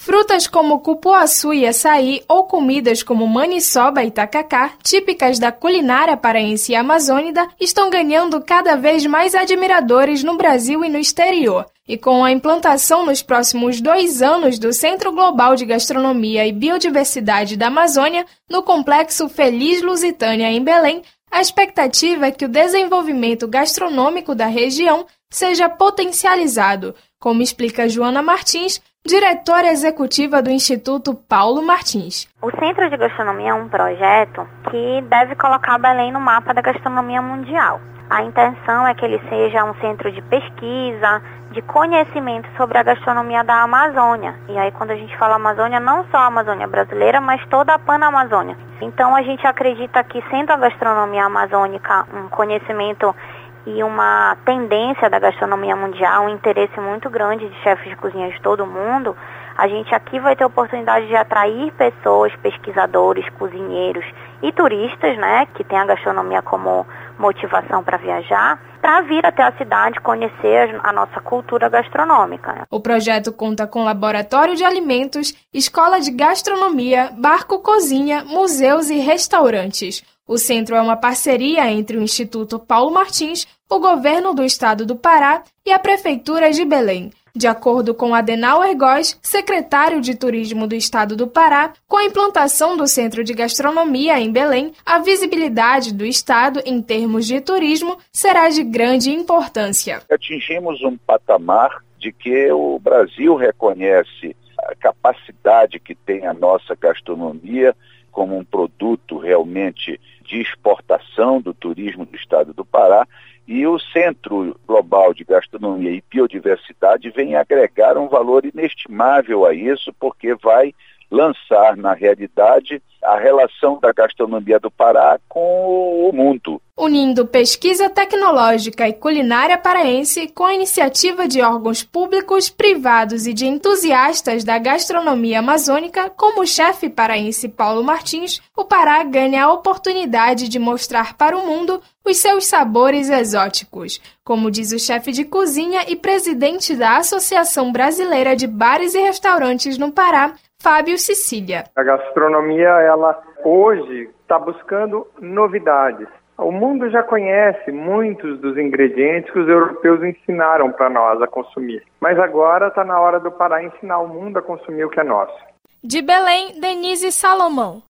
Frutas como cupuaçu e açaí ou comidas como maniçoba e tacacá, típicas da culinária paraense e amazônica, estão ganhando cada vez mais admiradores no Brasil e no exterior. E com a implantação nos próximos 2 anos do Centro Global de Gastronomia e Biodiversidade da Amazônia, no Complexo Feliz Lusitânia, em Belém, a expectativa é que o desenvolvimento gastronômico da região seja potencializado, como explica Joana Martins, diretora executiva do Instituto Paulo Martins. O Centro de Gastronomia é um projeto que deve colocar Belém no mapa da gastronomia mundial. A intenção é que ele seja um centro de pesquisa, de conhecimento sobre a gastronomia da Amazônia. E aí, quando a gente fala Amazônia, não só a Amazônia brasileira, mas toda a Pan-Amazônia. Então, a gente acredita que, sendo a gastronomia amazônica um conhecimento e uma tendência da gastronomia mundial, um interesse muito grande de chefes de cozinha de todo mundo, a gente aqui vai ter a oportunidade de atrair pessoas, pesquisadores, cozinheiros e turistas, né, que tem a gastronomia como motivação para viajar, para vir até a cidade conhecer a nossa cultura gastronômica. O projeto conta com laboratório de alimentos, escola de gastronomia, barco cozinha, museus e restaurantes. O centro é uma parceria entre o Instituto Paulo Martins, o governo do estado do Pará e a Prefeitura de Belém. De acordo com Adenauer Góes, secretário de Turismo do estado do Pará, com a implantação do Centro de Gastronomia em Belém, a visibilidade do estado em termos de turismo será de grande importância. Atingimos um patamar de que o Brasil reconhece a capacidade que tem a nossa gastronomia como um produto realmente de exportação do turismo do estado do Pará, e o Centro Global de Gastronomia e Biodiversidade vem agregar um valor inestimável a isso, porque vai lançar, na realidade, a relação da gastronomia do Pará com o mundo. Unindo pesquisa tecnológica e culinária paraense com a iniciativa de órgãos públicos, privados e de entusiastas da gastronomia amazônica, como o chefe paraense Paulo Martins, o Pará ganha a oportunidade de mostrar para o mundo os seus sabores exóticos, como diz o chefe de cozinha e presidente da Associação Brasileira de Bares e Restaurantes no Pará, Fábio Cecília. A gastronomia, ela hoje está buscando novidades. O mundo já conhece muitos dos ingredientes que os europeus ensinaram para nós a consumir. Mas agora está na hora do Pará ensinar o mundo a consumir o que é nosso. De Belém, Denise Salomão.